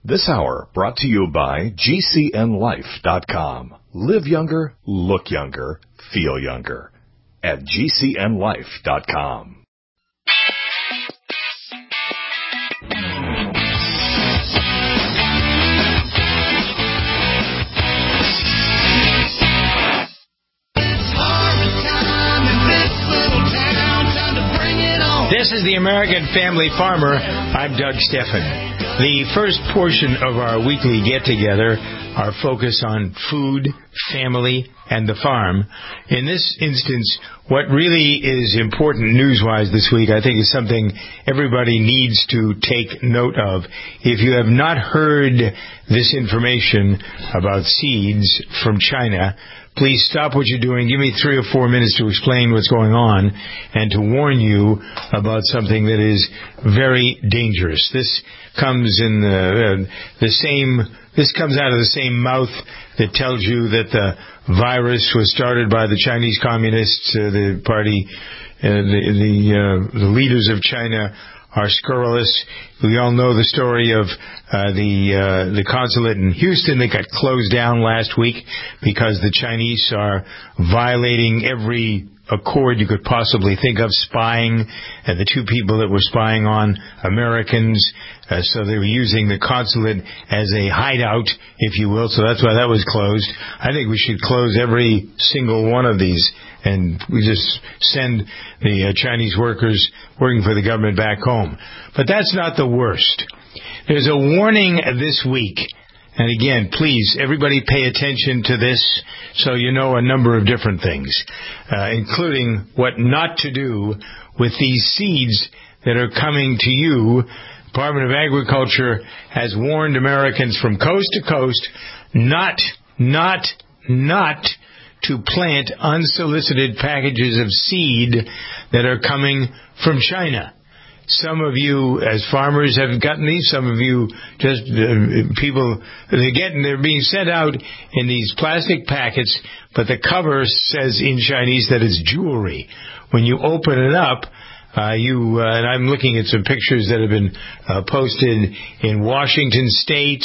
This hour brought to you by GCNLife.com. Live younger, look younger, feel younger at GCNLife.com. This is the American Family Farmer. I'm Doug Steffen. The first portion of our weekly get-together, our focus on food, family, and the farm. In this instance, what really is important news-wise this week, I think, is something everybody needs to take note of. If you have not heard this information about seeds from China, please stop what you're doing. Give me 3 or 4 minutes to explain what's going on and to warn you about something that is very dangerous. This comes in This comes out of the same mouth that tells you that the virus was started by the Chinese Communists, the party, the leaders of China are scurrilous. We all know the story of the consulate in Houston that got closed down last week because the Chinese are violating every accord you could possibly think of, spying, and the 2 people that were spying on Americans. So they were using the consulate as a hideout, if you will. So that's why that was closed. I think we should close every single one of these, and we just send the Chinese workers working for the government back home. But that's not the worst. There's a warning this week. And again, please, everybody pay attention to this so you know a number of different things, including what not to do with these seeds that are coming to you. Department of Agriculture has warned Americans from coast to coast not to plant unsolicited packages of seed that are coming from China. Some of you, as farmers, have gotten these. Some of you, just people, they're being sent out in these plastic packets, but the cover says in Chinese that it's jewelry. When you open it up, and I'm looking at some pictures that have been posted in Washington State,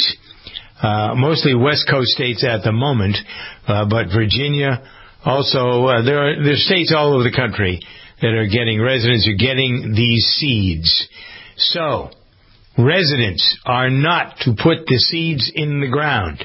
mostly West Coast states at the moment, but Virginia also. There's states all over the country that are getting, residents are getting these seeds. So, residents are not to put the seeds in the ground.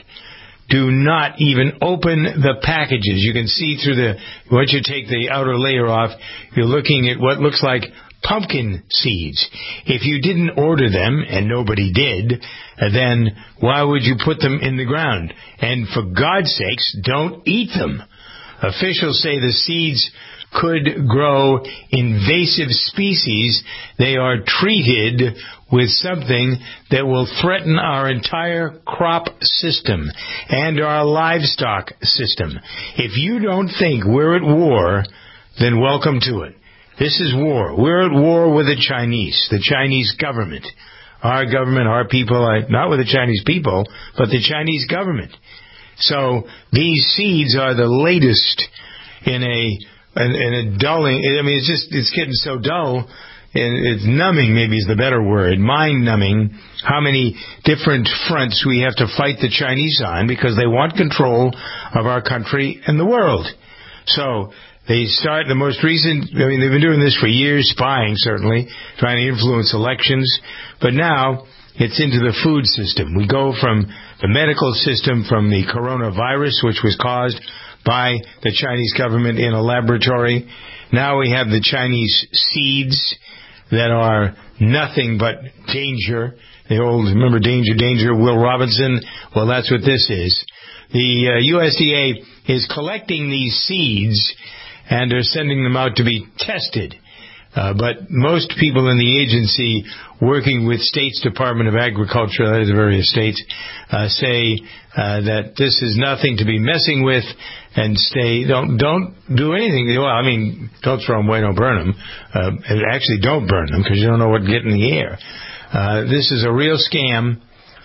Do not even open the packages. You can see through once you take the outer layer off, you're looking at what looks like pumpkin seeds. If you didn't order them, and nobody did, then why would you put them in the ground? And for God's sakes, don't eat them. Officials say the seeds could grow invasive species. They are treated with something that will threaten our entire crop system and our livestock system. If you don't think we're at war, then welcome to it. This is war. We're at war with the Chinese government. Our government, our people, not with the Chinese people, but the Chinese government. So these seeds are the latest in a dulling. I mean, it's getting so dull, and it's numbing, maybe is the better word, mind-numbing, how many different fronts we have to fight the Chinese on because they want control of our country and the world. So they start the most recent, they've been doing this for years, spying certainly, trying to influence elections, but now it's into the food system. We go from the medical system, from the coronavirus, which was caused by the Chinese government in a laboratory. Now we have the Chinese seeds that are nothing but danger. Remember Danger, Danger, Will Robinson? Well, that's what this is. The USDA is collecting these seeds and are sending them out to be tested. But most people in the agency working with State's Department of Agriculture, that is the various states, say that this is nothing to be messing with, and don't do anything. Well, don't throw them away, don't burn them. And actually, don't burn them because you don't know what get in the air. This is a real scam,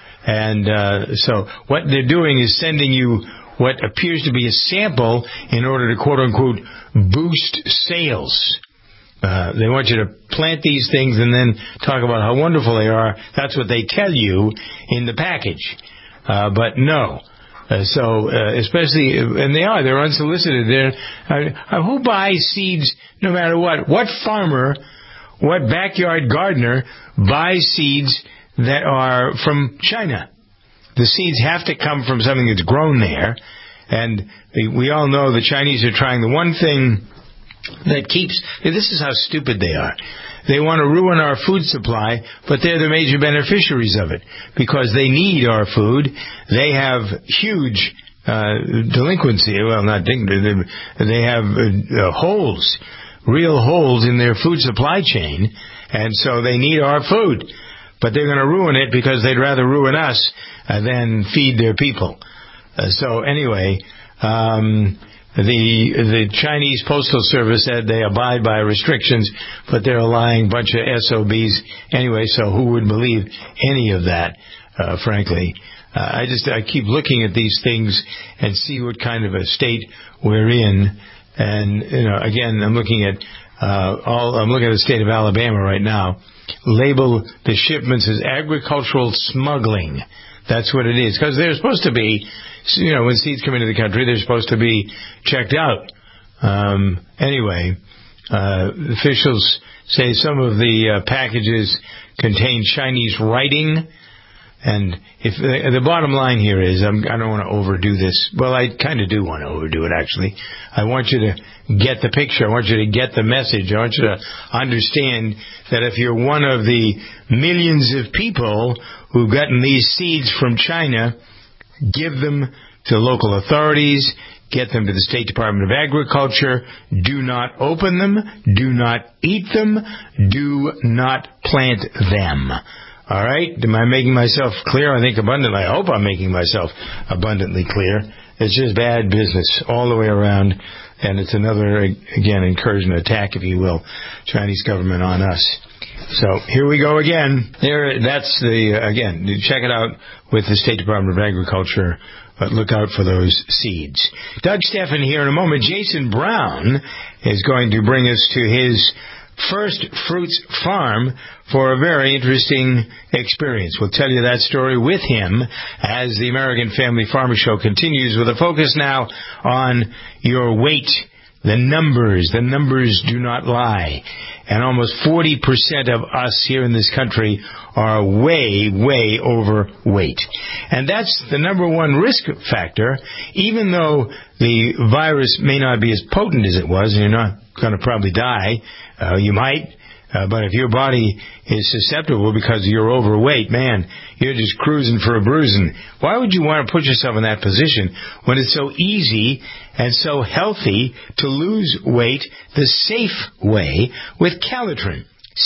and so what they're doing is sending you what appears to be a sample in order to quote unquote boost sales. They want you to plant these things and then talk about how wonderful they are. That's what they tell you in the package. But no. Especially, and they're unsolicited. Who buys seeds no matter what? What farmer, what backyard gardener buys seeds that are from China? The seeds have to come from something that's grown there. And we all know the Chinese are trying the one thing that keeps... This is how stupid they are. They want to ruin our food supply, but they're the major beneficiaries of it because they need our food. They have huge delinquency. Well, not delinquency. They have holes, real holes in their food supply chain, and so they need our food. But they're going to ruin it because they'd rather ruin us than feed their people. So anyway... The Chinese Postal Service said they abide by restrictions, but they're a lying bunch of SOBs anyway, so who would believe any of that, frankly? I keep looking at these things and see what kind of a state we're in. And, again, I'm looking at the state of Alabama right now. Label the shipments as agricultural smuggling. That's what it is. Because they're supposed to be, when seeds come into the country, they're supposed to be checked out. Anyway, officials say some of the packages contain Chinese writing. And if the bottom line here is, I don't want to overdo this. Well, I kind of do want to overdo it, actually. I want you to get the picture. I want you to get the message. I want you to understand that if you're one of the millions of people who've gotten these seeds from China, give them to local authorities, get them to the State Department of Agriculture. Do not open them. Do not eat them. Do not plant them. All right? Am I making myself clear? I think abundantly. I hope I'm making myself abundantly clear. It's just bad business all the way around, and it's another, again, incursion, attack, if you will, Chinese government on us. So here we go again. That's again, check it out with the State Department of Agriculture. But look out for those seeds. Doug Steffen here in a moment. Jason Brown is going to bring us to his First Fruits Farm for a very interesting experience. We'll tell you that story with him as the American Family Farmer Show continues with a focus now on your weight. The numbers do not lie. And almost 40% of us here in this country are way, way overweight. And that's the number one risk factor, even though the virus may not be as potent as it was, and you're not going to probably die. You might, but if your body is susceptible because you're overweight, man, you're just cruising for a bruising. Why would you want to put yourself in that position when it's so easy and so healthy to lose weight the safe way with Calitrin?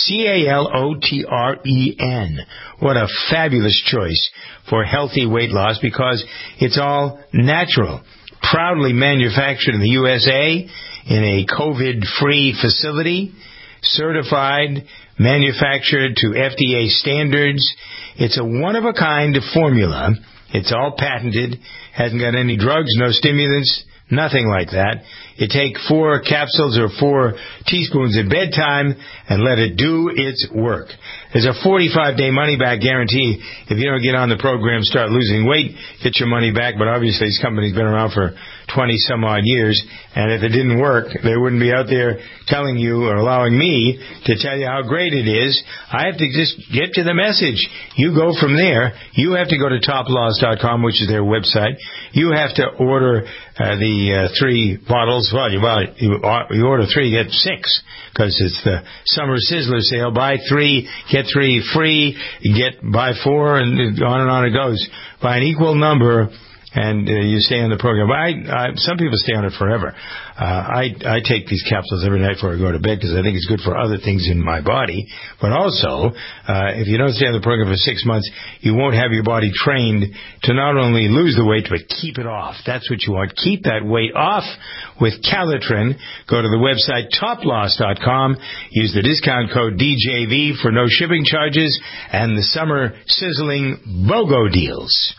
Calotren. What a fabulous choice for healthy weight loss because it's all natural. Proudly manufactured in the USA in a COVID-free facility, certified, manufactured to FDA standards. It's a one-of-a-kind formula. It's all patented, hasn't got any drugs, no stimulants, nothing like that. You take 4 capsules or 4 teaspoons at bedtime and let it do its work. There's a 45-day money-back guarantee. If you don't get on the program, start losing weight, get your money back. But obviously, this company's been around for 20-some-odd years, and if it didn't work, they wouldn't be out there telling you or allowing me to tell you how great it is. I have to just get to the message. You go from there. You have to go to toploss.com, which is their website. You have to order the 3 bottles. Well, you order 3, get 6, because it's the summer sizzler sale. Buy 3, get 3 free. Buy 4, and on it goes. Buy an equal number, and you stay on the program. But some people stay on it forever. I take these capsules every night before I go to bed because I think it's good for other things in my body. But also, if you don't stay on the program for 6 months, you won't have your body trained to not only lose the weight, but keep it off. That's what you want. Keep that weight off with Calitrin. Go to the website toploss.com. Use the discount code DJV for no shipping charges and the summer sizzling BOGO deals.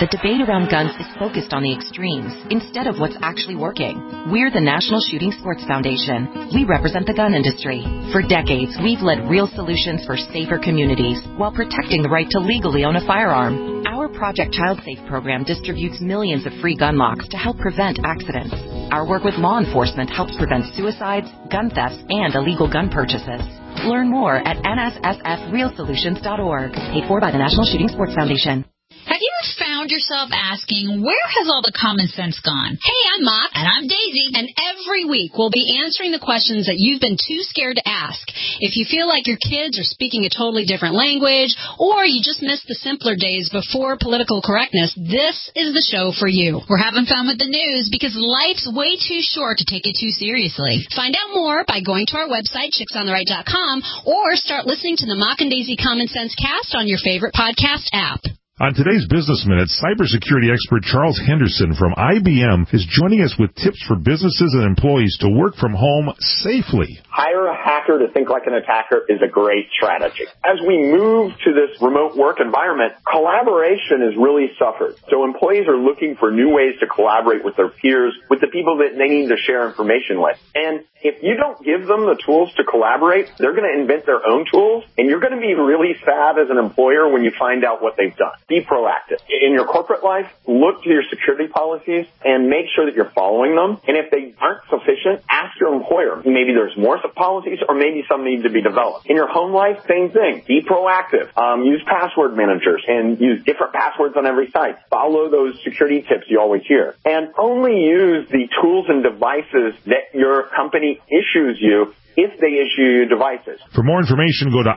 the debate around guns is focused on the extremes instead of what's actually working. We're the National Shooting Sports Foundation. We represent the gun industry. For decades, we've led real solutions for safer communities while protecting the right to legally own a firearm. Our Project Child Safe program distributes millions of free gun locks to help prevent accidents. Our work with law enforcement helps prevent suicides, gun thefts, and illegal gun purchases. Learn more at nssfrealsolutions.org. Paid for by the National Shooting Sports Foundation. Have you ever found yourself asking, where has all the common sense gone? Hey, I'm Mop. And I'm Daisy. And every week we'll be answering the questions that you've been too scared to ask. If you feel like your kids are speaking a totally different language, or you just missed the simpler days before political correctness, this is the show for you. We're having fun with the news because life's way too short to take it too seriously. Find out more by going to our website, chicksontheright.com, or start listening to the Mop and Daisy Common Sense Cast on your favorite podcast app. On today's Business Minute, cybersecurity expert Charles Henderson from IBM is joining us with tips for businesses and employees to work from home safely. Hire a hacker to think like an attacker is a great strategy. As we move to this remote work environment, collaboration has really suffered. So employees are looking for new ways to collaborate with their peers, with the people that they need to share information with. And if you don't give them the tools to collaborate, they're going to invent their own tools, and you're going to be really sad as an employer when you find out what they've done. Be proactive. In your corporate life, look to your security policies and make sure that you're following them. And if they aren't sufficient, ask your employer. Maybe there's more policies or maybe some need to be developed. In your home life, same thing. Be proactive. Use password managers and use different passwords on every site. Follow those security tips you always hear. And only use the tools and devices that your company issues you if they issue you devices. For more information, go to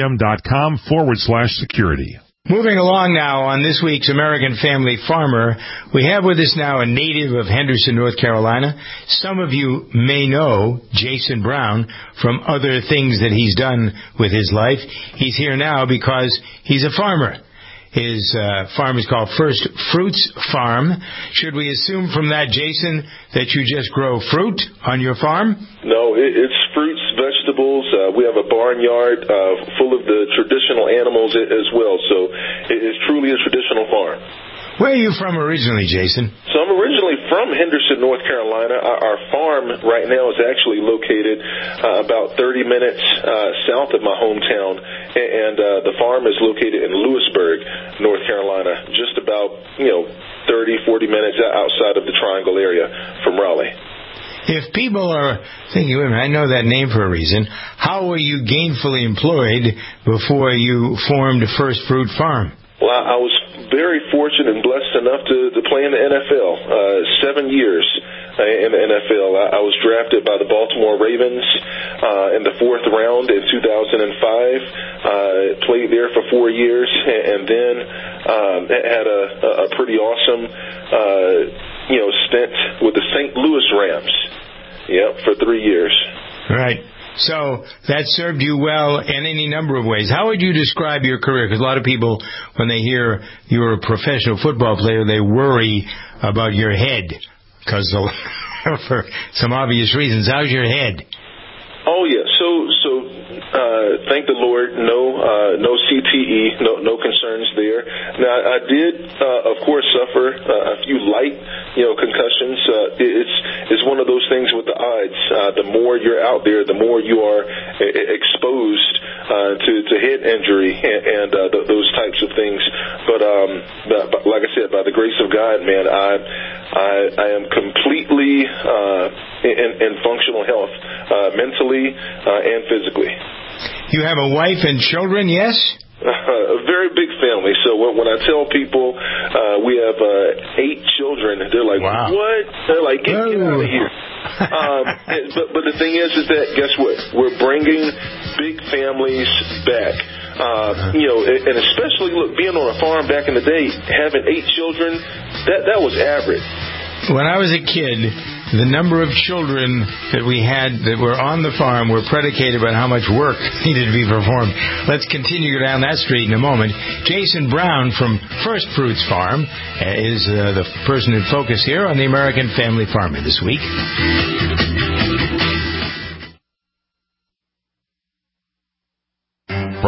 ibm.com/security. Moving along now on this week's American Family Farmer, we have with us now a native of Henderson, North Carolina. Some of you may know Jason Brown from other things that he's done with his life. He's here now because he's a farmer. His farm is called First Fruits Farm. Should we assume from that, Jason, that you just grow fruit on your farm? No, it's fruits, vegetables. We have a barnyard full of the traditional animals as well. So it's truly a traditional farm. Where are you from originally, Jason? So I'm originally from Henderson, North Carolina. Our farm right now is actually located about 30 minutes south of my hometown, and the farm is located in Lewisburg, North Carolina, just about 30, 40 minutes outside of the Triangle area from Raleigh. If people are thinking, wait a minute, I know that name for a reason, how were you gainfully employed before you formed First Fruit Farm? Well, I was very fortunate and blessed enough to play in the NFL, 7 years in the NFL. I was drafted by the Baltimore Ravens in the 4th round in 2005, played there for 4 years, and then had a pretty awesome stint with the St. Louis Rams, for 3 years. Right. So that served you well in any number of ways. How would you describe your career? Because a lot of people, when they hear you're a professional football player, they worry about your head because for some obvious reasons. How's your head? Oh, yeah. So thank the Lord, no CTE, no concerns there. Now, I did, of course, suffer a few light, concussions. It's one of those things with the odds. The more you're out there, the more you are exposed to head injury and those types of things. But like I said, by the grace of God, man, I am completely in functional health, mentally and physically. You have a wife and children, yes? A very big family. So when I tell people we have 8 children, they're like, wow. What? They're like, get out of here. But the thing is that, guess what? We're bringing big families back. And especially, look, being on a farm back in the day, having 8 children, that was average. When I was a kid, the number of children that we had that were on the farm were predicated on how much work needed to be performed. Let's continue down that street in a moment. Jason Brown from First Fruits Farm is the person in focus here on the American Family Farmer this week.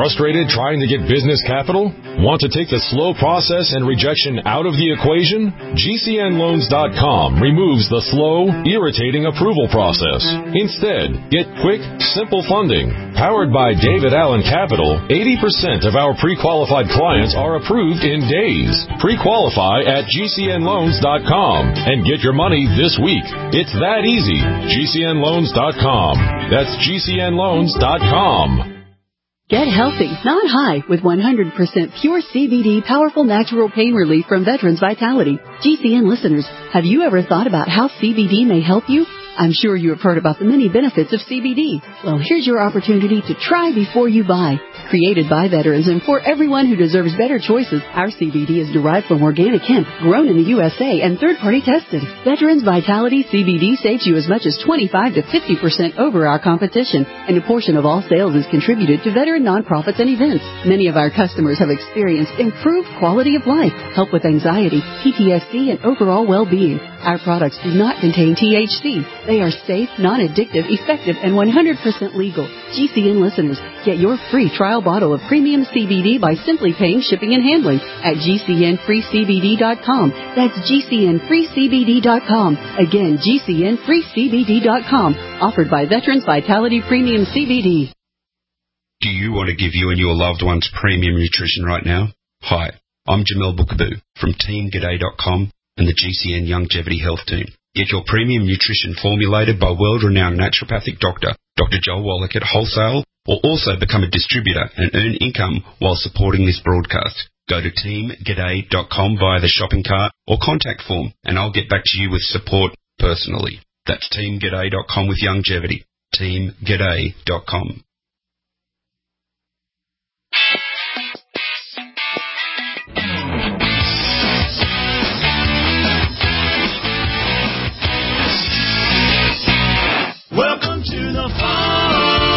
Frustrated trying to get business capital? Want to take the slow process and rejection out of the equation? GCNLoans.com removes the slow, irritating approval process. Instead, get quick, simple funding. Powered by David Allen Capital, 80% of our pre-qualified clients are approved in days. Pre-qualify at GCNLoans.com and get your money this week. It's that easy. GCNLoans.com. That's GCNLoans.com. Get healthy, not high, with 100% pure CBD powerful natural pain relief from Veterans Vitality. GCN listeners, have you ever thought about how CBD may help you? I'm sure you have heard about the many benefits of CBD. Well, here's your opportunity to try before you buy. Created by veterans and for everyone who deserves better choices, our CBD is derived from organic hemp, grown in the USA, and third-party tested. Veterans Vitality CBD saves you as much as 25 to 50% over our competition, and a portion of all sales is contributed to veteran nonprofits and events. Many of our customers have experienced improved quality of life, help with anxiety, PTSD, and overall well-being. Our products do not contain THC. They are safe, non-addictive, effective, and 100% legal. GCN listeners, get your free trial bottle of premium CBD by simply paying shipping and handling at GCNFreeCBD.com. That's GCNFreeCBD.com. Again, GCNFreeCBD.com. Offered by Veterans Vitality Premium CBD. Do you want to give you and your loved ones premium nutrition right now? Hi, I'm Jamel Bookaboo from TeamGaday.com and the GCN Longevity Health Team. Get your premium nutrition formulated by world-renowned naturopathic doctor, Dr. Joel Wallach at wholesale, or also become a distributor and earn income while supporting this broadcast. Go to TeamGaday.com via the shopping cart or contact form, and I'll get back to you with support personally. That's TeamGaday.com with longevity. TeamGaday.com. Welcome to the farm.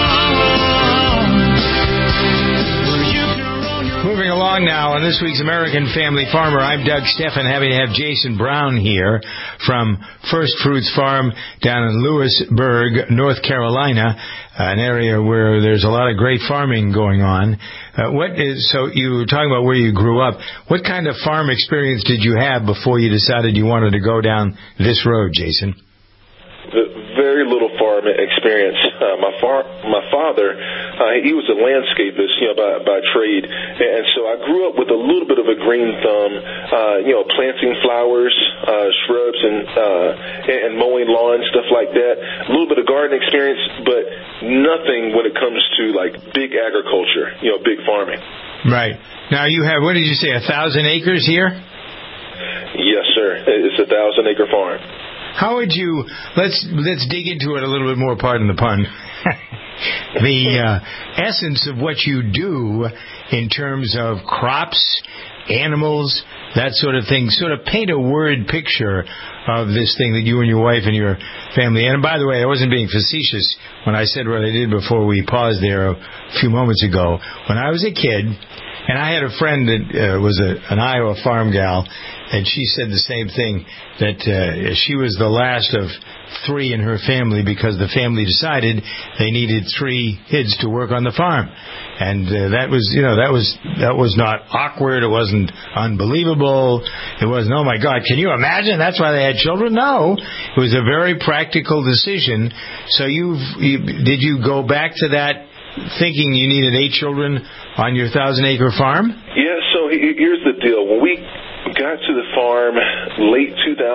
Moving along now on this week's American Family Farmer, I'm Doug Steffen, having to have Jason Brown here from First Fruits Farm down in Lewisburg, North Carolina, an area where there's a lot of great farming going on. So you were talking about where you grew up. What kind of farm experience did you have before you decided you wanted to go down this road, Jason? Very little farm experience. My father, he was a landscapist, by trade, and so I grew up with a little bit of a green thumb, planting flowers, shrubs, and mowing lawns, stuff like that. A little bit of garden experience, but nothing when it comes to like big agriculture, big farming. Right. Now you have, what did you say, 1,000 acres here? Yes, sir. It's a 1,000-acre farm. How would you, let's dig into it a little bit more, pardon the pun, the essence of what you do in terms of crops, animals, that sort of thing, sort of paint a word picture of this thing that you and your wife and your family, and by the way, I wasn't being facetious when I said what I did before we paused there a few moments ago. When I was a kid, and I had a friend that was an Iowa farm gal, and she said the same thing, that she was the last of 3 in her family because the family decided they needed 3 kids to work on the farm. And that was not awkward. It wasn't unbelievable. It wasn't, oh my God, can you imagine? That's why they had children? No. It was a very practical decision. So did you go back to that thinking you needed 8 children on your 1,000-acre farm? Yeah, so here's the deal. When we got to the farm late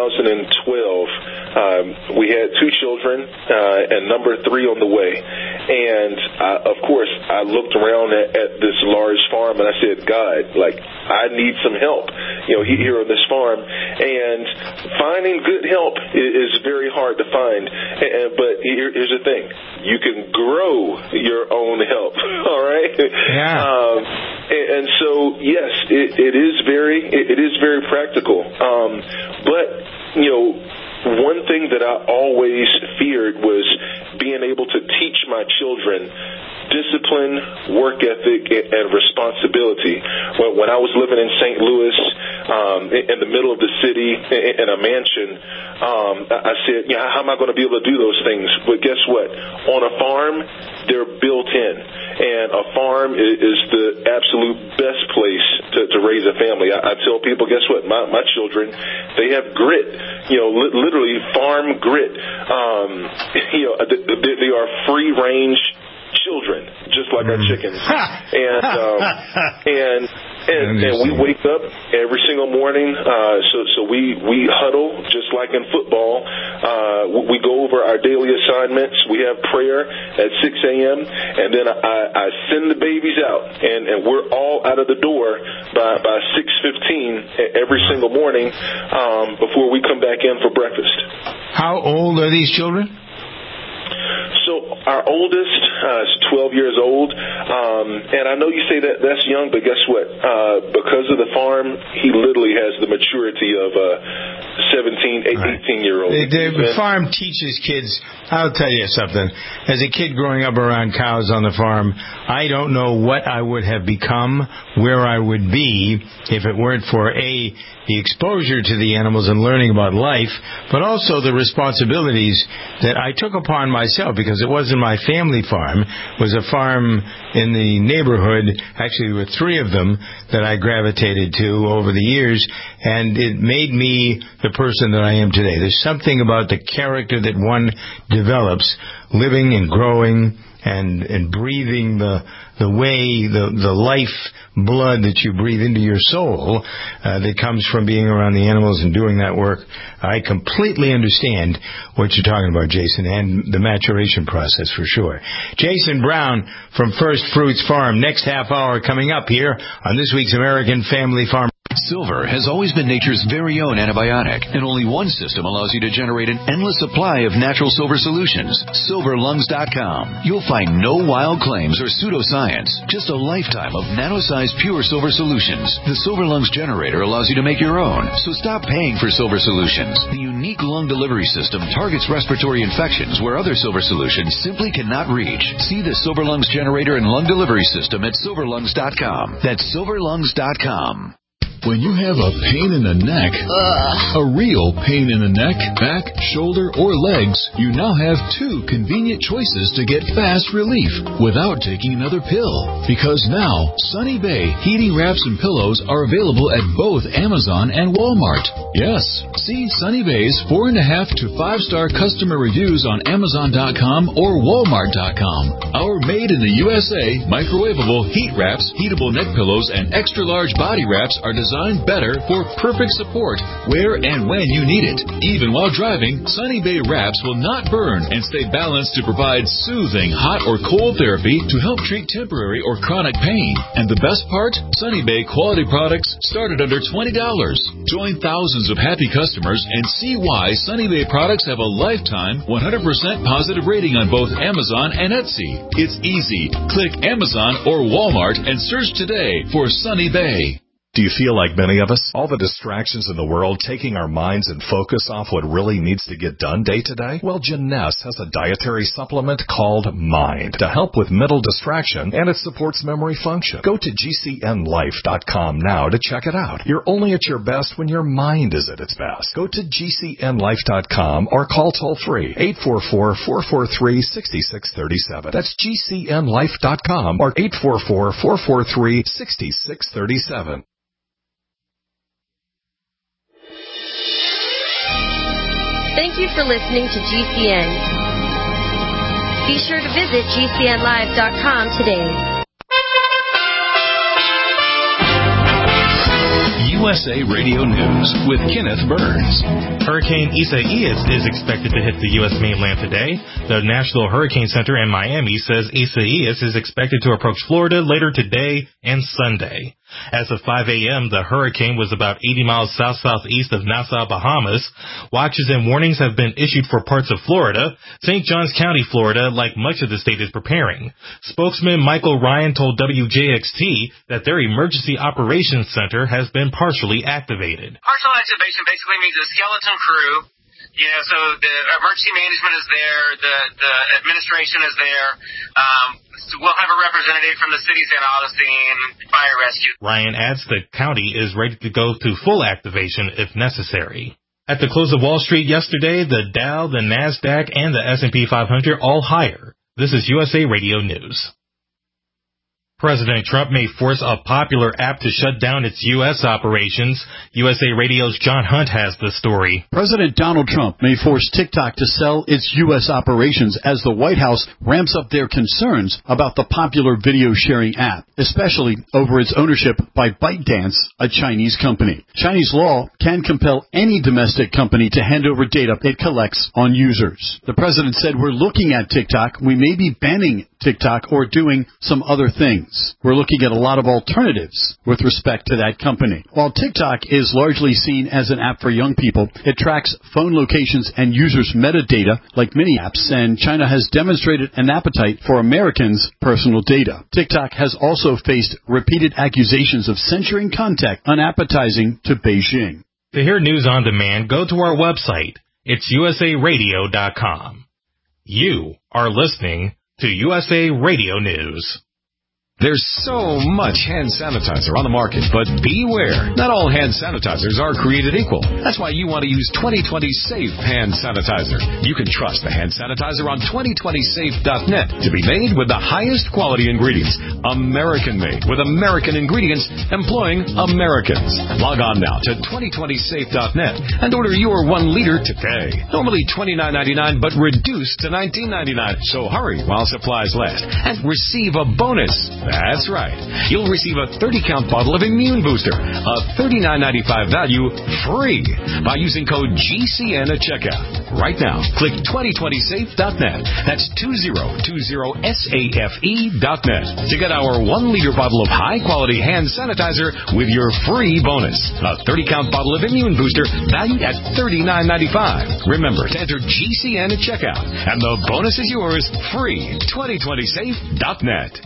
2012, we had 2 children and number 3 on the way. And, of course, I looked around at this large farm and I said, God, I need some help, here on this farm. And finding good help is very hard to find. But here's the thing. You can grow your own help, all right? Yeah. And so, yes, it is very practical. But, one thing that I always feared was being able to teach my children discipline, work ethic, and responsibility. When I was living in St. Louis, in the middle of the city in a mansion, I said, how am I going to be able to do those things? But guess what? On a farm, they're built in. And a farm is the absolute best place to raise a family. I tell people, guess what? My children, they have grit, literally farm grit. They are free range children, just like our chickens. And we wake up every single morning, so we huddle just like in football. We go over our daily assignments. We have prayer at 6 a.m. and then I send the babies out, and we're all out of the door by 6:15 every single morning before we come back in for breakfast. How old are these children? So our oldest is 12 years old, and I know you say that's young, but guess what? Because of the farm, he literally has the maturity of a 17, 18-year-old. The farm teaches kids. I'll tell you something. As a kid growing up around cows on the farm, I don't know what I would have become, where I would be, if it weren't for the exposure to the animals and learning about life, but also the responsibilities that I took upon myself, because it wasn't my family farm. It was a farm in the neighborhood. Actually, there were 3 of them that I gravitated to over the years, and it made me the person that I am today. There's something about the character that one develops living and growing and breathing the way, the life blood that you breathe into your soul that comes from being around the animals and doing that work. I completely understand what you're talking about, Jason, and the maturation process for sure. Jason Brown from First Fruits Farm. Next half hour coming up here on this week's American Family Farm. Silver has always been nature's very own antibiotic, and only one system allows you to generate an endless supply of natural silver solutions. SilverLungs.com. You'll find no wild claims or pseudoscience, just a lifetime of nano-sized pure silver solutions. The Silver Lungs generator allows you to make your own, so stop paying for silver solutions. The unique lung delivery system targets respiratory infections where other silver solutions simply cannot reach. See the Silver Lungs generator and lung delivery system at SilverLungs.com. That's SilverLungs.com. When you have a pain in the neck, a real pain in the neck, back, shoulder, or legs, you now have 2 convenient choices to get fast relief without taking another pill. Because now, Sunny Bay heating wraps and pillows are available at both Amazon and Walmart. Yes, see Sunny Bay's 4.5 to 5-star customer reviews on Amazon.com or Walmart.com. Our made in the USA microwavable heat wraps, heatable neck pillows, and extra large body wraps are designed better for perfect support where and when you need it. Even while driving, Sunny Bay wraps will not burn and stay balanced to provide soothing hot or cold therapy to help treat temporary or chronic pain. And the best part? Sunny Bay quality products start at under $20. Join thousands of happy customers and see why Sunny Bay products have a lifetime 100% positive rating on both Amazon and Etsy. It's easy. Click Amazon or Walmart and search today for Sunny Bay. Do you feel like many of us? All the distractions in the world taking our minds and focus off what really needs to get done day to day? Well, Jeunesse has a dietary supplement called Mind to help with mental distraction, and it supports memory function. Go to GCNLife.com now to check it out. You're only at your best when your mind is at its best. Go to GCNLife.com or call toll-free 844-443-6637. That's GCNLife.com or 844-443-6637. Thank you for listening to GCN. Be sure to visit GCNlive.com today. USA Radio News with Kenneth Burns. Hurricane Isaias is expected to hit the U.S. mainland today. The National Hurricane Center in Miami says Isaias is expected to approach Florida later today and Sunday. As of 5 a.m., the hurricane was about 80 miles south-southeast of Nassau, Bahamas. Watches and warnings have been issued for parts of Florida. St. Johns County, Florida, like much of the state, is preparing. Spokesman Michael Ryan told WJXT that their Emergency Operations Center has been partially activated. Partial activation basically means a skeleton crew So the emergency management is there, the administration is there. So we'll have a representative from the city of St. Augustine, fire rescue. Ryan adds the county is ready to go to full activation if necessary. At the close of Wall Street yesterday, the Dow, the NASDAQ, and the S&P 500 all higher. This is USA Radio News. President Trump may force a popular app to shut down its U.S. operations. USA Radio's John Hunt has the story. President Donald Trump may force TikTok to sell its U.S. operations as the White House ramps up their concerns about the popular video-sharing app, especially over its ownership by ByteDance, a Chinese company. Chinese law can compel any domestic company to hand over data it collects on users. The president said, "We're looking at TikTok. We may be banning TikTok or doing some other things. We're looking at a lot of alternatives with respect to that company." While TikTok is largely seen as an app for young people, it tracks phone locations and users' metadata like many apps, and China has demonstrated an appetite for Americans' personal data. TikTok has also faced repeated accusations of censoring content unappetizing to Beijing. To hear news on demand, go to our website. It's usaradio.com. You are listening to USA Radio News. There's so much hand sanitizer on the market, but beware. Not all hand sanitizers are created equal. That's why you want to use 2020 Safe Hand Sanitizer. You can trust the hand sanitizer on 2020safe.net to be made with the highest quality ingredients. American-made with American ingredients employing Americans. Log on now to 2020safe.net and order your 1 liter today. Normally $29.99, but reduced to $19.99. So hurry while supplies last and receive a bonus. That's right. You'll receive a 30-count bottle of Immune Booster, a $39.95 value, free by using code GCN at checkout. Right now, click 2020safe.net. That's 2020safe.net to get our 1-liter bottle of high-quality hand sanitizer with your free bonus. A 30-count bottle of Immune Booster valued at $39.95. Remember to enter GCN at checkout, and the bonus is yours free. 2020safe.net.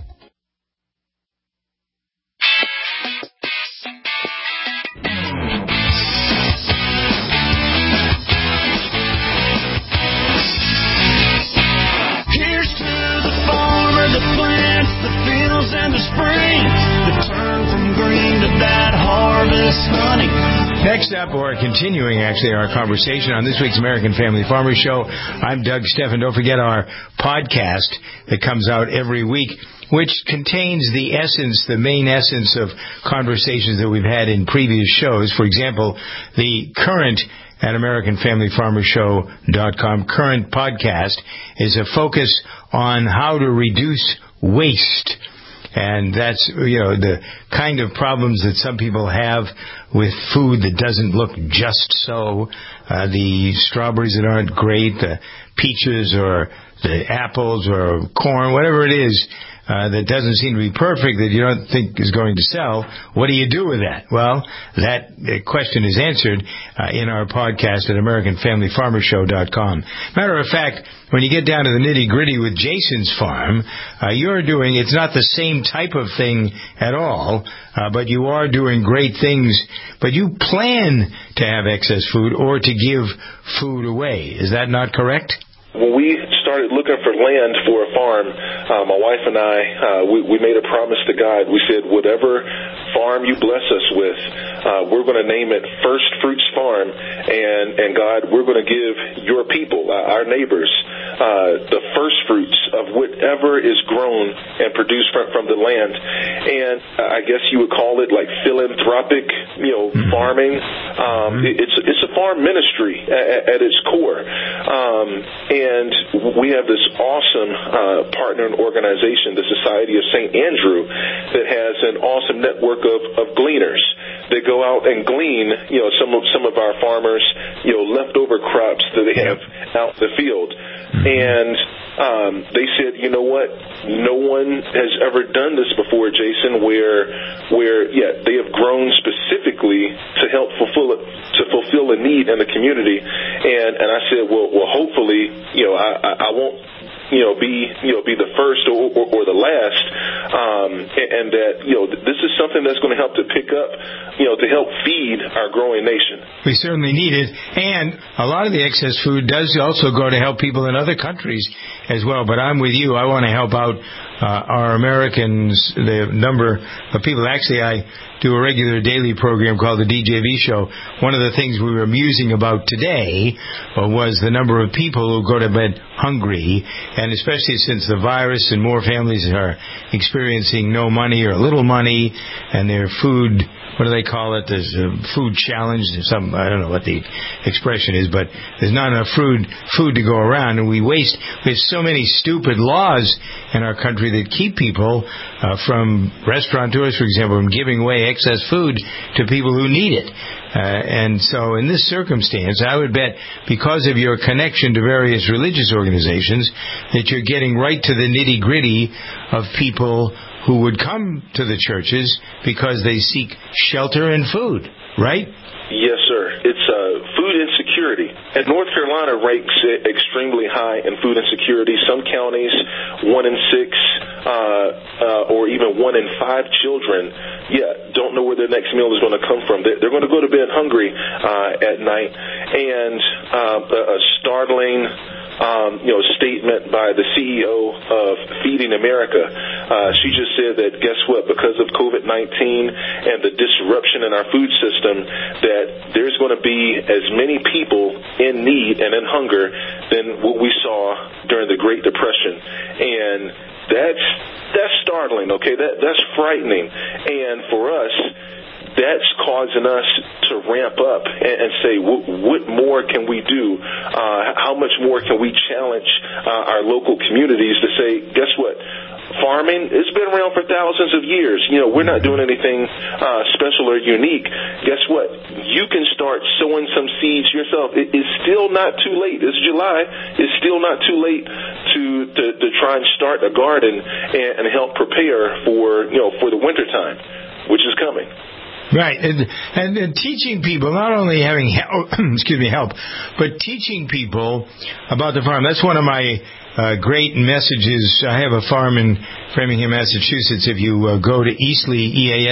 And the spring, the turn from green to that harvest honey. Next up, or continuing actually our conversation on this week's American Family Farmer Show, I'm Doug Steffen. Don't forget our podcast that comes out every week, which contains the essence, the main essence of conversations that we've had in previous shows. For example, the current at AmericanFamilyFarmerShow.com current podcast is a focus on how to reduce waste. And that's, the kind of problems that some people have with food that doesn't look just so. The strawberries that aren't great, the peaches or the apples or corn, whatever it is, that doesn't seem to be perfect, that you don't think is going to sell. What do you do with that? Well, that question is answered in our podcast at AmericanFamilyFarmerShow.com. Matter of fact, when you get down to the nitty-gritty with Jason's farm, it's not the same type of thing at all, but you are doing great things, but you plan to have excess food or to give food away. Is that not correct? When we started looking for land for a farm, my wife and I, we made a promise to God. We said, whatever farm you bless us with, we're going to name it First Fruits Farm. And God, we're going to give your people, our neighbors, the first fruits of whatever is grown and produced from the land. And I guess you would call it like philanthropic, farming. It's a farm ministry at its core. And we have this awesome partner and organization, the Society of St. Andrew, that has an awesome network of gleaners. They go out and glean, some of our farmers, leftover crops that they have out in the field. And they said, you know what? No one has ever done this before, Jason, where they have grown specifically to help fulfill a need in the community. And I said, well, hopefully, I won't be the first or the last, and that this is something that's going to help to pick up, to help feed our growing nation. We certainly need it, and a lot of the excess food does also go to help people in other countries as well. But I'm with you. I want to help out our Americans, the number of people. Actually, I do a regular daily program called the DJV Show. One of the things we were musing about today was the number of people who go to bed hungry, and especially since the virus and more families are experiencing no money or little money, and their food, what do they call it? There's a food challenge. There's some, I don't know what the expression is, but there's not enough food to go around, and we have so many stupid laws in our country that keep people from restaurateurs, for example, from giving away excess food to people who need it. And so in this circumstance, I would bet because of your connection to various religious organizations that you're getting right to the nitty-gritty of people who would come to the churches because they seek shelter and food, right? Yes, sir. It's food insecurity. And North Carolina ranks extremely high in food insecurity. Some counties, 1 in 6, or even 1 in 5 children, don't know where their next meal is going to come from. They're going to go to bed hungry at night. And a startling statement by the CEO of Feeding America. She just said that, guess what, because of COVID-19 and the disruption in our food system, that there's going to be as many people in need and in hunger than what we saw during the Great Depression. And that's startling, okay? That's frightening. And for us, that's causing us to ramp up and say, what more can we do? How much more can we challenge our local communities to say, guess what? Farming, it's been around for thousands of years. We're not doing anything special or unique. Guess what? You can start sowing some seeds yourself. It's still not too late. It's July. It's still not too late to try and start a garden and help prepare for the wintertime, which is coming. Right, and teaching people, not only having help, but teaching people about the farm. That's one of my great messages. I have a farm in Framingham, Massachusetts. If you go to Eastleigh,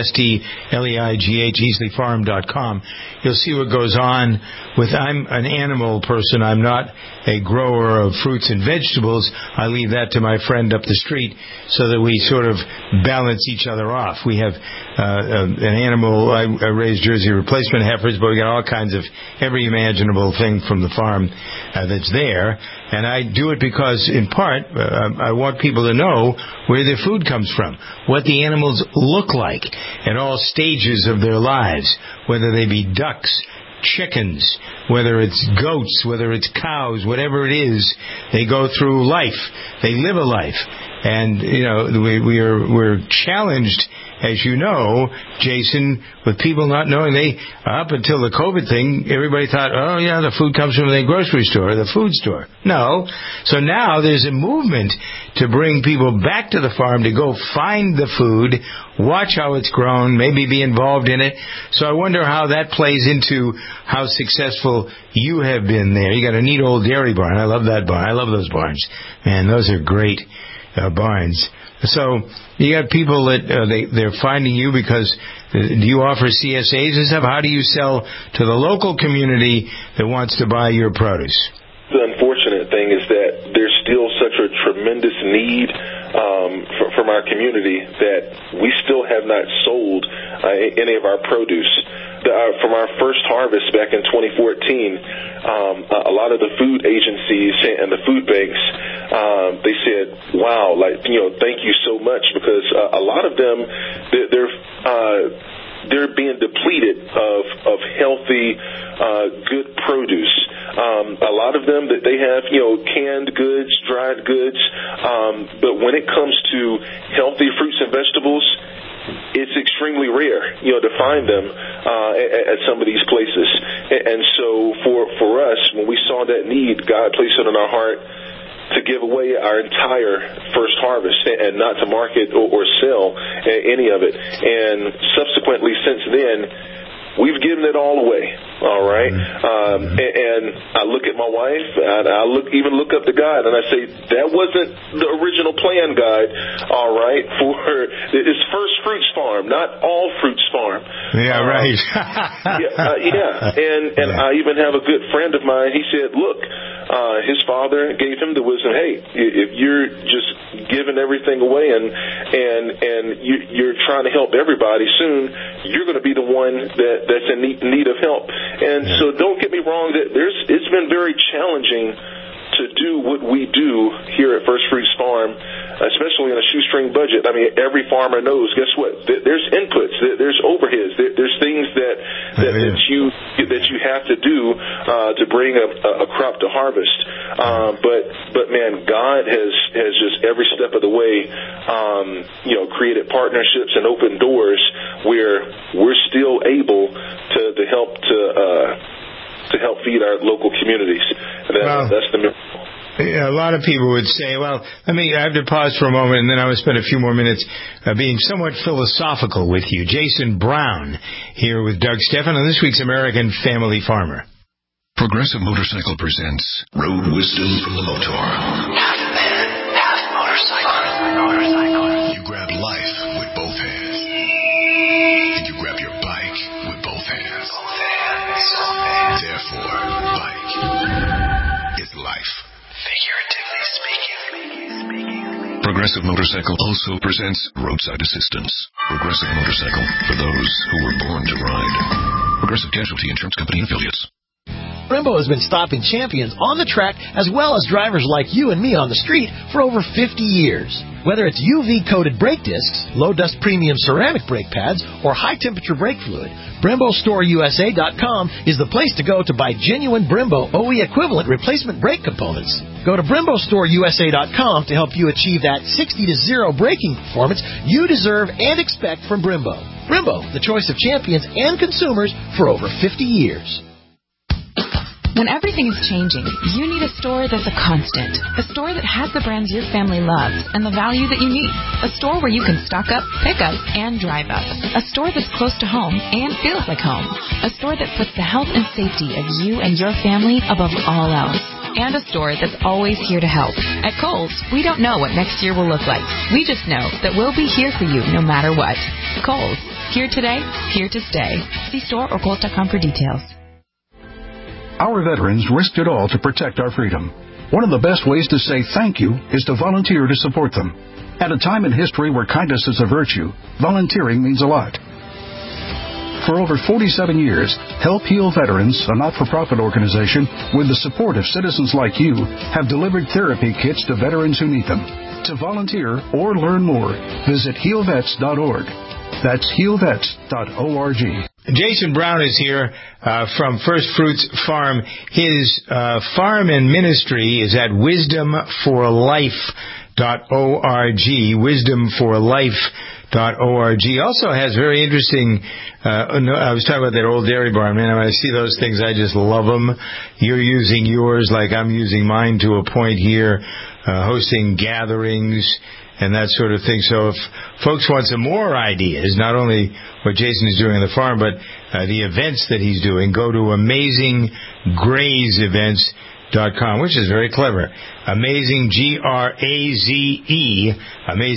EASTLEIGH, EastleighFarm.com, you'll see what goes on with, I'm an animal person. I'm not a grower of fruits and vegetables. I leave that to my friend up the street so that we sort of balance each other off. We have an animal. I raise Jersey replacement heifers, but we got all kinds of every imaginable thing from the farm that's there. And I do it because, in part, I want people to know where their food comes from, what the animals look like at all stages of their lives, whether they be ducks, chickens, whether it's goats, whether it's cows, whatever it is, they go through life. They live a life. And, we're challenged, as you know, Jason, with people not knowing. Up until the COVID thing, everybody thought, oh, yeah, the food comes from the grocery store or the food store. No. So now there's a movement to bring people back to the farm to go find the food, watch how it's grown, maybe be involved in it. So I wonder how that plays into how successful you have been there. You got a neat old dairy barn. I love that barn. I love those barns. Man, those are great barns. So you got people that they're finding you because do you offer CSAs and stuff? How do you sell to the local community that wants to buy your produce? The unfortunate thing is that there's still such a tremendous need from our community that we still have not sold any of our produce. From our first harvest back in 2014, a lot of the food agencies and the food banks, they said, wow, thank you so much, because a lot of them, they're being depleted of healthy, good produce. A lot of them that they have, canned goods, dried goods, but when it comes to healthy fruits and vegetables, it's extremely rare, to find them at some of these places. And so for us, when we saw that need, God placed it on our heart to give away our entire first harvest and not to market or sell any of it. And subsequently, since then, we've given it all away, all right? And I look at my wife, and I even look up to God, and I say, that wasn't the original plan, God, all right, for it's First Fruits Farm, not All Fruits Farm. Yeah, right. And I even have a good friend of mine. He said, look, his father gave him the wisdom, hey, if you're just giving everything away and you're trying to help everybody, soon you're going to be the one that's in need of help. And so don't get me wrong, that it's been very challenging to do what we do here at First Fruits Farm, especially in a shoestring budget. I mean, every farmer knows, guess what? There's inputs, there's overheads, there's things that you have to do to bring a crop to harvest. But man, God has just every step of the way, created partnerships and opened doors where we're still able to help feed our local communities. That's the miracle. A lot of people would say, well, I have to pause for a moment, and then I will spend a few more minutes being somewhat philosophical with you. Jason Brown here with Doug Stephan on this week's American Family Farmer. Progressive Motorcycle presents Road Wisdom from the Motor. Half man, half motorcycle. You grab life with both hands. And you grab your bike with both hands. Therefore, bike is life. Figuratively speaking. Progressive Motorcycle also presents Roadside Assistance. Progressive Motorcycle for those who were born to ride. Progressive Casualty Insurance Company and Affiliates. Brembo has been stopping champions on the track as well as drivers like you and me on the street for over 50 years. Whether it's UV-coated brake discs, low-dust premium ceramic brake pads, or high-temperature brake fluid, BremboStoreUSA.com is the place to go to buy genuine Brembo OE equivalent replacement brake components. Go to BremboStoreUSA.com to help you achieve that 60-0 braking performance you deserve and expect from Brembo. Brembo, the choice of champions and consumers for over 50 years. When everything is changing, you need a store that's a constant. A store that has the brands your family loves and the value that you need. A store where you can stock up, pick up, and drive up. A store that's close to home and feels like home. A store that puts the health and safety of you and your family above all else. And a store that's always here to help. At Kohl's, we don't know what next year will look like. We just know that we'll be here for you no matter what. Kohl's. Here today, here to stay. See store or Kohl's.com for details. Our veterans risked it all to protect our freedom. One of the best ways to say thank you is to volunteer to support them. At a time in history where kindness is a virtue, volunteering means a lot. For over 47 years, Help Heal Veterans, a not-for-profit organization with the support of citizens like you, have delivered therapy kits to veterans who need them. To volunteer or learn more, visit healvets.org. That's healvets.org. Jason Brown is here from First Fruits Farm. His farm and ministry is at wisdomforlife.org. Wisdomforlife.org. He also has very interesting, I was talking about that old dairy barn, man. When I see those things, I just love them. You're using yours like I'm using mine to a point here, hosting gatherings and that sort of thing. So if folks want some more ideas, not only what Jason is doing on the farm, but the events that he's doing, go to AmazingGrazeEvents.com, which is very clever. Amazing, Graze,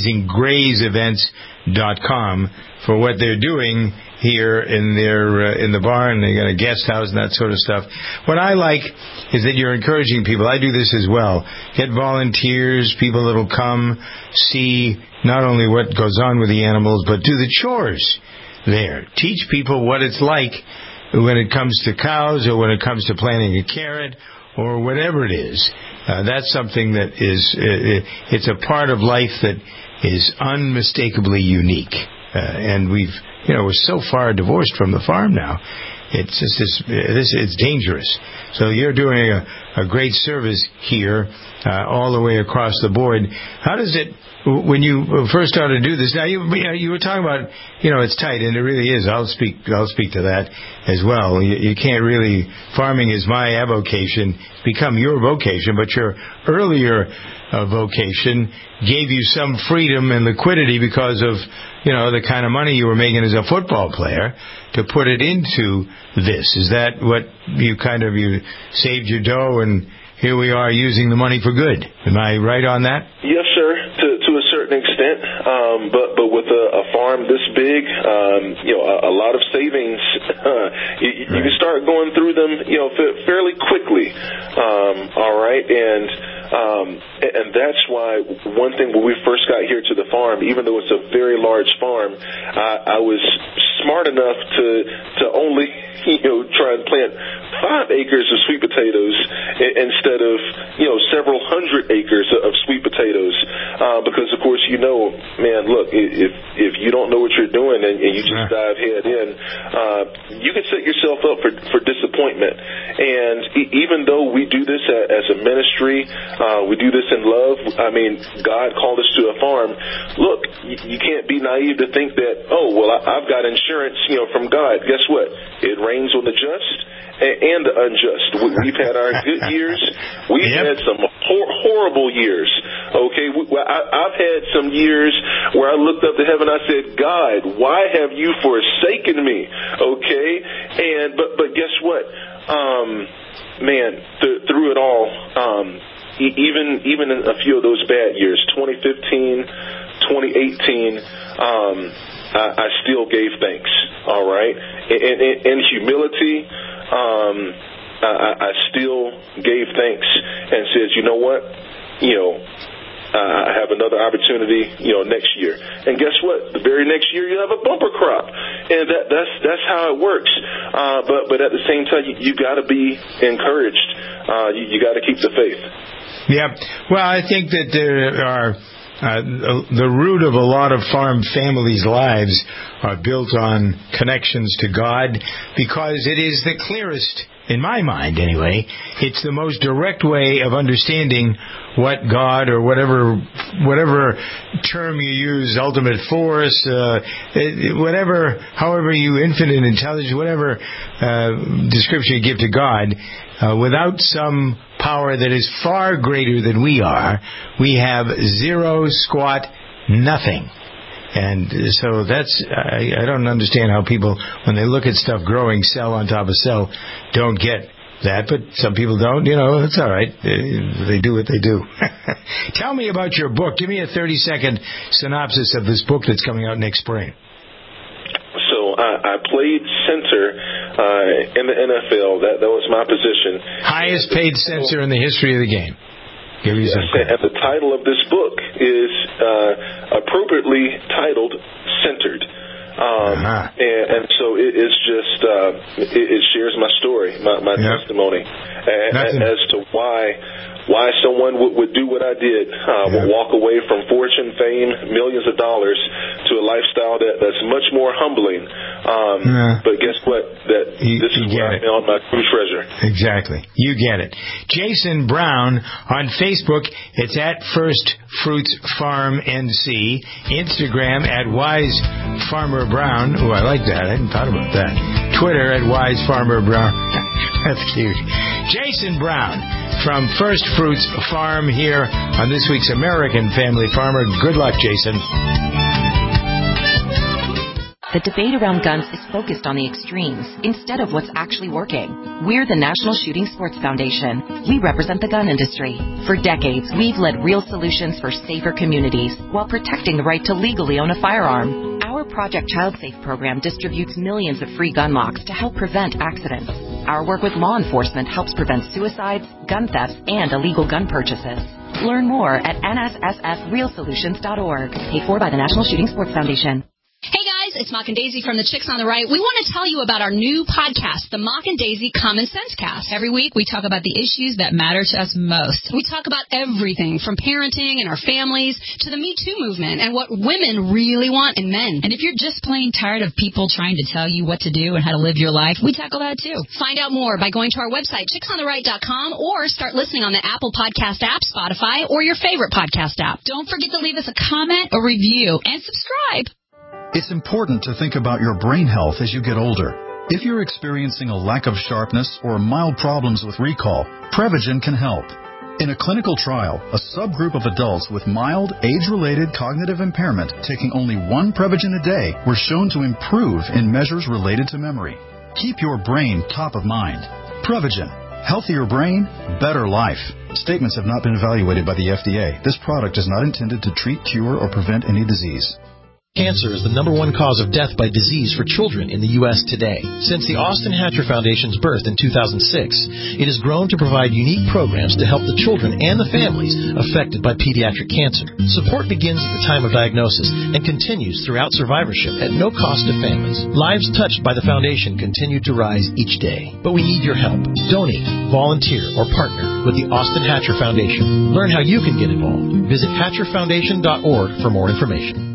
AmazingGrazeEvents.com for what they're doing here in the barn. They got a guest house and that sort of stuff. What I like is that you're encouraging people. I do this as well. Get volunteers, people that'll come see not only what goes on with the animals, but do the chores there. Teach people what it's like when it comes to cows or when it comes to planting a carrot or whatever it is. That's something that is, it's a part of life that is unmistakably unique. And we're so far divorced from the farm now. It's just it's dangerous. So you're doing a great service here, all the way across the board. How does it, when you first started to do this, now you were talking about, it's tight, and it really is. I'll speak to that as well. You can't really, farming is my avocation, it's become your vocation, but your earlier vocation gave you some freedom and liquidity because of, the kind of money you were making as a football player to put it into this. Is that what you saved your dough and here we are using the money for good? Am I right on that? Yes, sir, to a certain extent. But with a farm this big, a lot of savings, you can start going through them, fairly quickly. All right. And that's why one thing when we first got here to the farm, even though it's a very large farm, I was smart enough to only, try and plant 5 acres of sweet potatoes instead of, several hundred acres of sweet potatoes. Because of course, man, look, if you don't know what you're doing and you just dive head in, you can set yourself up for disappointment. And even though we do this as a ministry, we do this in love. I mean, God called us to a farm. Look, you can't be naive to think that, I've got insurance, from God. Guess what? It rains on the just and the unjust. We've had our good years. We've had some horrible years. Okay, I've had some years where I looked up to heaven. I said, God, why have you forsaken me? Okay, but guess what? Man, through it all, even in a few of those bad years, 2015, 2018, I still gave thanks. All right, in humility. I still gave thanks and said, you know what? I have another opportunity, next year. And guess what? The very next year you have a bumper crop. And that's how it works. But at the same time, you got to be encouraged. You got to keep the faith. Yeah. Well, I think that there are the root of a lot of farm families' lives are built on connections to God because it is the clearest, in my mind anyway, it's the most direct way of understanding what God or whatever term you use, ultimate force, however you infinite intelligence, whatever description you give to God, without some power that is far greater than we are, we have zero, squat, nothing. And so I don't understand how people, when they look at stuff growing cell on top of cell, don't get that. But some people don't, it's all right. They do what they do. Tell me about your book. Give me a 30-second synopsis of this book that's coming out next spring. So I played center in the NFL. That was my position. Highest paid center in the history of the game. Yes, and the title of this book is appropriately titled Centered. And so it's just it shares my story, my testimony as to why someone would do what I did, walk away from fortune, fame, millions of dollars to a lifestyle that's much more humbling. But guess what? This is where I found my true treasure. Exactly. You get it. Jason Brown on Facebook. It's at First Fruits Farm NC. Instagram at Wise Farmer Brown. Oh, I like that. I hadn't thought about that. Twitter at Wise Farmer Brown. That's cute. Jason Brown from First Fruits Farm here on this week's American Family Farmer. Good luck, Jason. The debate around guns is focused on the extremes instead of what's actually working. We're the National Shooting Sports Foundation. We represent the gun industry. For decades, we've led real solutions for safer communities while protecting the right to legally own a firearm. Our Project Child Safe program distributes millions of free gun locks to help prevent accidents. Our work with law enforcement helps prevent suicides, gun thefts, and illegal gun purchases. Learn more at nssfrealsolutions.org. Paid for by the National Shooting Sports Foundation. Hey guys, it's Mock and Daisy from the Chicks on the Right. We want to tell you about our new podcast, the Mock and Daisy Common Sense Cast. Every week we talk about the issues that matter to us most. We talk about everything from parenting and our families to the Me Too movement and what women really want in men. And if you're just plain tired of people trying to tell you what to do and how to live your life, we tackle that too. Find out more by going to our website, chicksontheright.com, or start listening on the Apple Podcast app, Spotify, or your favorite podcast app. Don't forget to leave us a comment, a review, and subscribe. It's important to think about your brain health as you get older. If you're experiencing a lack of sharpness or mild problems with recall, Prevagen can help. In a clinical trial, a subgroup of adults with mild, age-related cognitive impairment taking only one Prevagen a day were shown to improve in measures related to memory. Keep your brain top of mind. Prevagen. Healthier brain, better life. Statements have not been evaluated by the FDA. This product is not intended to treat, cure, or prevent any disease. Cancer is the number one cause of death by disease for children in the U.S. today. Since the Austin Hatcher Foundation's birth in 2006, it has grown to provide unique programs to help the children and the families affected by pediatric cancer. Support begins at the time of diagnosis and continues throughout survivorship at no cost to families. Lives touched by the foundation continue to rise each day. But we need your help. Donate, volunteer, or partner with the Austin Hatcher Foundation. Learn how you can get involved. Visit hatcherfoundation.org for more information.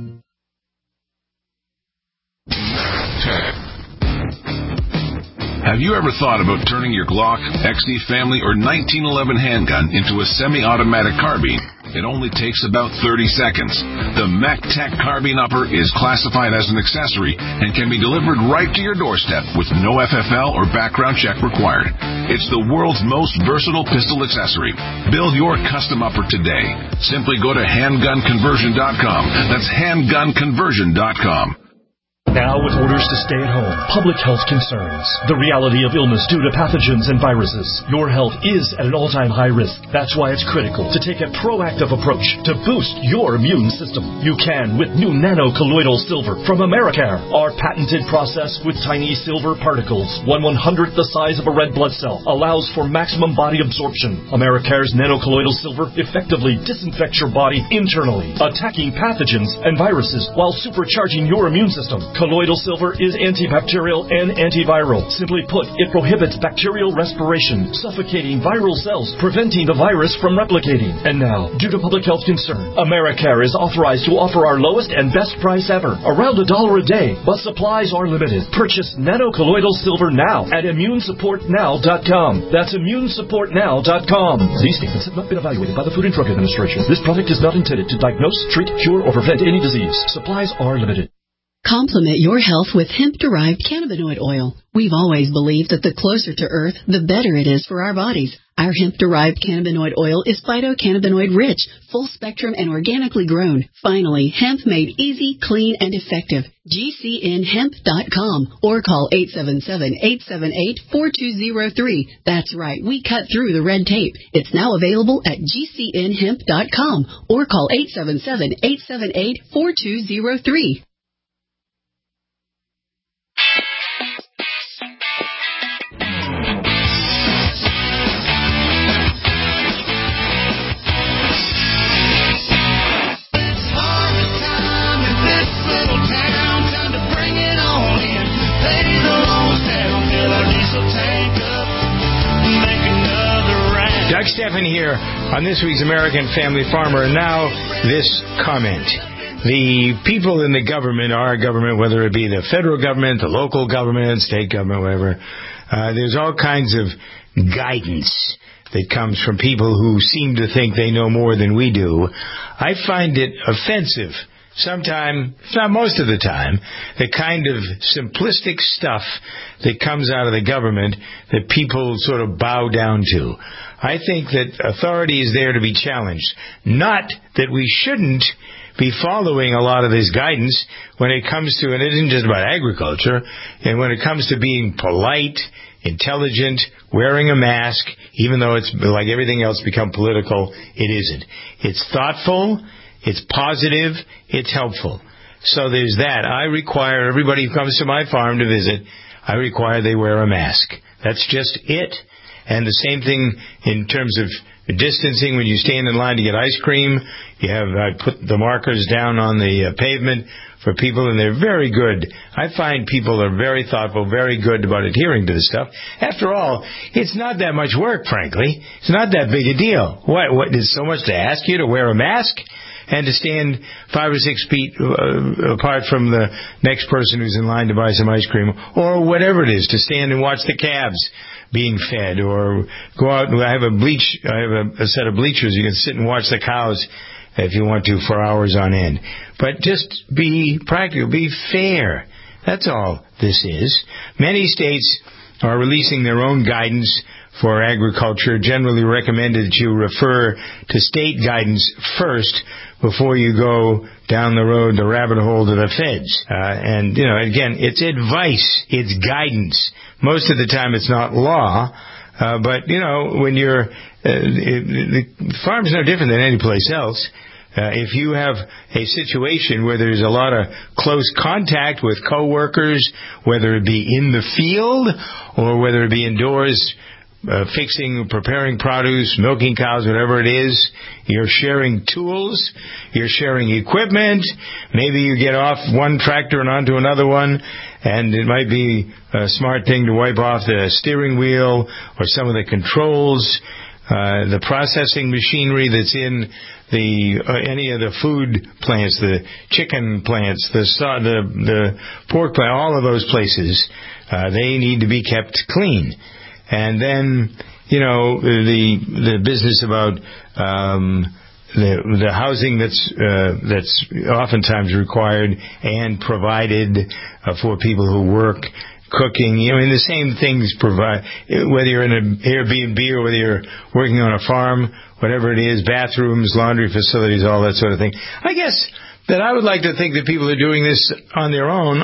Have you ever thought about turning your Glock, XD Family, or 1911 handgun into a semi-automatic carbine? It only takes about 30 seconds. The MacTech Carbine Upper is classified as an accessory and can be delivered right to your doorstep with no FFL or background check required. It's the world's most versatile pistol accessory. Build your custom upper today. Simply go to handgunconversion.com. That's handgunconversion.com. Now with orders to stay at home, public health concerns, the reality of illness due to pathogens and viruses, your health is at an all-time high risk. That's why it's critical to take a proactive approach to boost your immune system. You can with new nano-colloidal silver from Americare. Our patented process with tiny silver particles, 1/100th the size of a red blood cell, allows for maximum body absorption. Americare's nano-colloidal silver effectively disinfects your body internally, attacking pathogens and viruses while supercharging your immune system. Colloidal silver is antibacterial and antiviral. Simply put, it prohibits bacterial respiration, suffocating viral cells, preventing the virus from replicating. And now, due to public health concern, Americare is authorized to offer our lowest and best price ever, around $1 a day, but supplies are limited. Purchase nano-colloidal silver now at immunesupportnow.com. That's immunesupportnow.com. These statements have not been evaluated by the Food and Drug Administration. This product is not intended to diagnose, treat, cure, or prevent any disease. Supplies are limited. Complement your health with hemp-derived cannabinoid oil. We've always believed that the closer to Earth, the better it is for our bodies. Our hemp-derived cannabinoid oil is phytocannabinoid-rich, full-spectrum, and organically grown. Finally, hemp made easy, clean, and effective. GCNhemp.com or call 877-878-4203. That's right, we cut through the red tape. It's now available at GCNhemp.com or call 877-878-4203. Doug Stephan here on this week's American Family Farmer. And now this comment. The people in the government, our government, whether it be the federal government, the local government, state government, whatever, there's all kinds of guidance that comes from people who seem to think they know more than we do. I find it offensive. Sometimes, if not most of the time, the kind of simplistic stuff that comes out of the government that people sort of bow down to. I think that authority is there to be challenged. Not that we shouldn't be following a lot of this guidance when it comes to, and it isn't just about agriculture, and when it comes to being polite, intelligent, wearing a mask, even though it's like everything else become political, it isn't. It's thoughtful, it's positive, it's helpful. So there's that. I require everybody who comes to my farm to visit, I require they wear a mask. That's just it. And the same thing in terms of distancing when you stand in line to get ice cream. I put the markers down on the pavement for people, and they're very good. I find people are very thoughtful, very good about adhering to this stuff. After all, it's not that much work, frankly. It's not that big a deal. What is so much to ask you to wear a mask and to stand 5 or 6 feet apart from the next person who's in line to buy some ice cream, or whatever it is, to stand and watch the calves being fed, or go out and I have a set of bleachers. You can sit and watch the cows if you want to for hours on end. But just be practical, be fair. That's all this is. Many states are releasing their own guidance for Agriculture generally recommended that you refer to state guidance first before you go down the road, the rabbit hole to the feds. And, again, it's advice. It's guidance. Most of the time it's not law. But, when you're, the farm's no different than any place else. If you have a situation where there's a lot of close contact with coworkers, whether it be in the field or whether it be indoors, preparing produce, milking cows, whatever it is, you're sharing tools, you're sharing equipment, maybe you get off one tractor and onto another one, and it might be a smart thing to wipe off the steering wheel or some of the controls, the processing machinery that's in any of the food plants, the chicken plants, the pork plant, all of those places, they need to be kept clean. And then, the business about the housing that's oftentimes required and provided for people who work, cooking. The same things provide, whether you're in an Airbnb or whether you're working on a farm, whatever it is, bathrooms, laundry facilities, all that sort of thing. I guess that I would like to think that people are doing this on their own,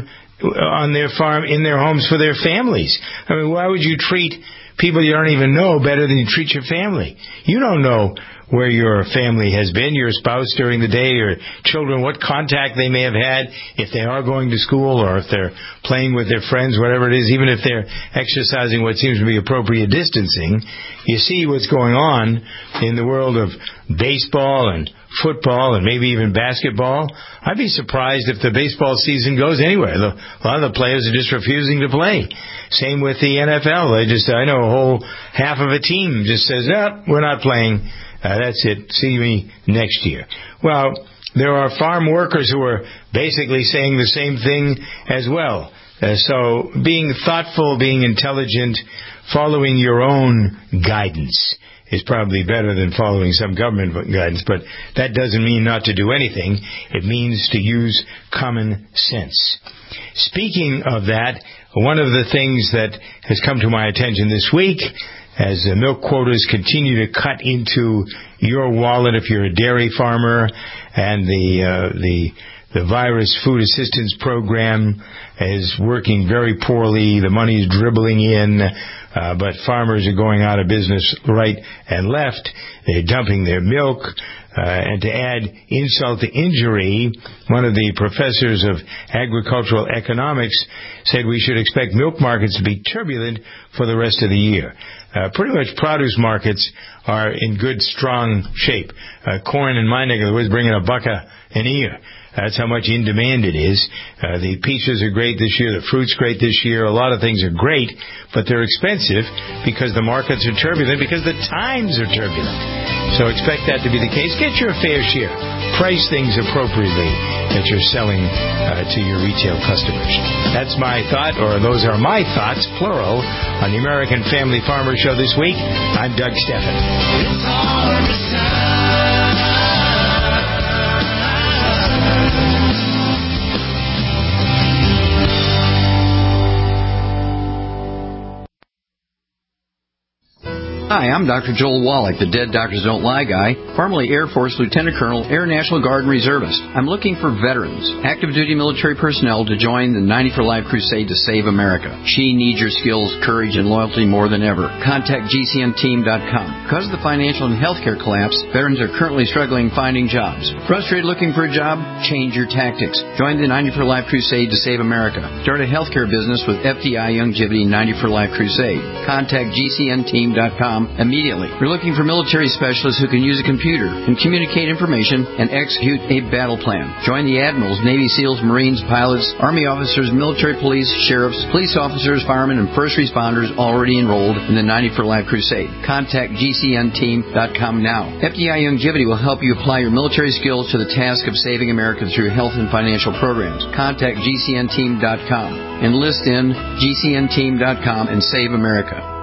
on their farm, in their homes for their families. Why would you treat people you don't even know better than you treat your family? You don't know where your family has been, your spouse during the day, your children, what contact they may have had, if they are going to school or if they're playing with their friends, whatever it is, even if they're exercising what seems to be appropriate distancing. You see what's going on in the world of baseball and football and maybe even basketball. I'd be surprised if the baseball season goes anywhere. A lot of the players are just refusing to play. Same with the NFL. I know a whole half of a team just says, no, we're not playing. That's it. See me next year. Well, there are farm workers who are basically saying the same thing as well. So being thoughtful, being intelligent, following your own guidance is probably better than following some government guidance, but that doesn't mean not to do anything. It means to use common sense. Speaking of that, one of the things that has come to my attention this week, as milk quotas continue to cut into your wallet if you're a dairy farmer, and the virus food assistance program is working very poorly. The money's dribbling in, but farmers are going out of business right and left. They're dumping their milk. And to add insult to injury, one of the professors of agricultural economics said we should expect milk markets to be turbulent for the rest of the year. Pretty much produce markets are in good, strong shape. Corn in my neck of the woods bringing $1 an ear. That's how much in demand it is. The peaches are great this year. The fruit's great this year. A lot of things are great, but they're expensive because the markets are turbulent, because the times are turbulent. So expect that to be the case. Get your fair share. Price things appropriately that you're selling to your retail customers. That's my thought, or those are my thoughts, plural, on the American Family Farmer Show this week. I'm Doug Steffen. Hi, I'm Dr. Joel Wallach, the Dead Doctors Don't Lie guy, formerly Air Force Lieutenant Colonel, Air National Guard and Reservist. I'm looking for veterans, active duty military personnel to join the 90 for Life crusade to save America. She needs your skills, courage, and loyalty more than ever. Contact GCNteam.com. Because of the financial and healthcare collapse, veterans are currently struggling finding jobs. Frustrated looking for a job? Change your tactics. Join the 90 for Life crusade to save America. Start a healthcare business with FDI Youngevity 90 for Life crusade. Contact GCNteam.com immediately. We're looking for military specialists who can use a computer and communicate information and execute a battle plan. Join the admirals, Navy SEALs, Marines, pilots, Army officers, military police, sheriffs, police officers, firemen, and first responders already enrolled in the 90 for Life crusade. Contact GCNteam.com now. FDI Youngevity will help you apply your military skills to the task of saving America through health and financial programs. Contact GCNteam.com. Enlist in GCNteam.com and save America.